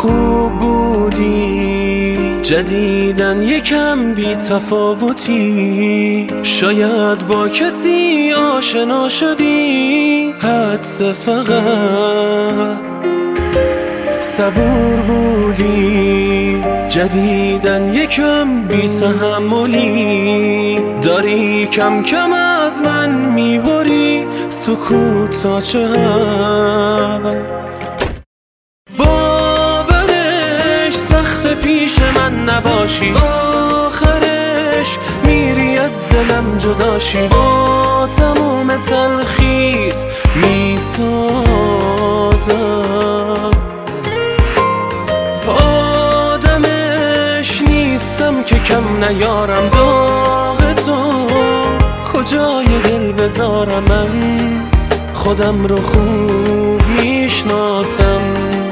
خوب بودی، جدیدن یکم بی تفاوتی. شاید با کسی آشنا شدی، حدس فقط صبور بودی، جدیدن یکم بی تحملی. داری کم کم از من میبری، سکوت تا چه حد. باورش سخت پیش من نباشی، آخرش میری از دلم جداشی. با تموم تلخیت میسازم، آدمش نیستم که کم نیارم. داغ تو کجای دل بذارم، من خودم رو خوب میشناسم.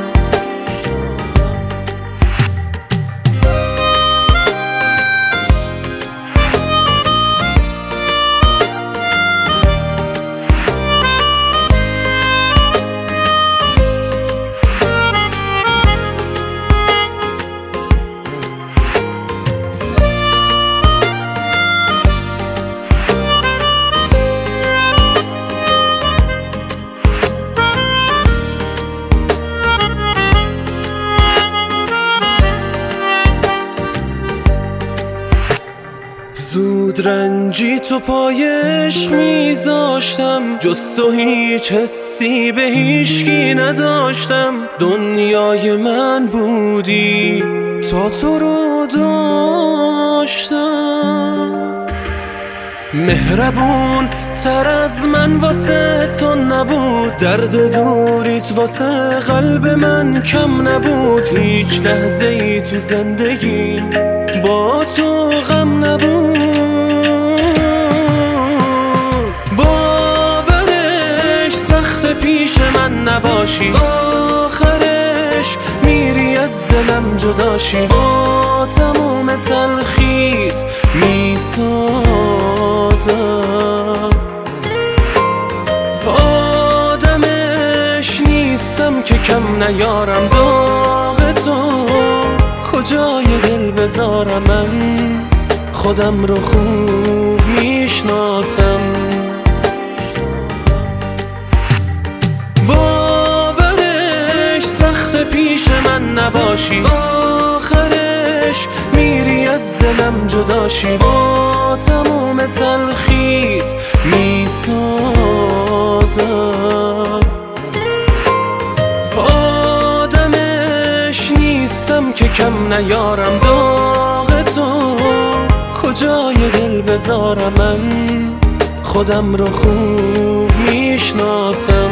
زود رنجی تو پایش میذاشتم، جز تو هیچ حسی به هیچکی نداشتم. دنیای من بودی تا تو رو داشتم. مهربون تر از من واسه تو نبود، درد دوریت واسه قلب من کم نبود. هیچ لحظه ای تو زندگی با تو غم نبود. باورش سخت پیش من نباشی، آخرش میری از دلم جداشی. با تموم تلخیت میسازم، آدمش نیستم که کم نیارم. داغ تو کجای دل بذارم، من خودم رو خوب میشناسم. باورش سخت پیش من نباشی، آخرش میری از دلم جداشی. با تموم تلخیت میسازم، آدمش نیستم که کم نیارم. داغ تو کجای دل بذارم، من خودم رو خوب میشناسم.